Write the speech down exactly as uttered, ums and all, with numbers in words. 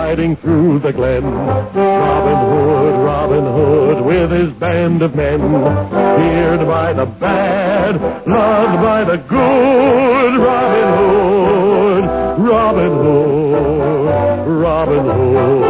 riding through the glen. Robin Hood, Robin Hood, with his band of men, feared by the bad, loved by the good. Robin Hood, Robin Hood, Robin Hood.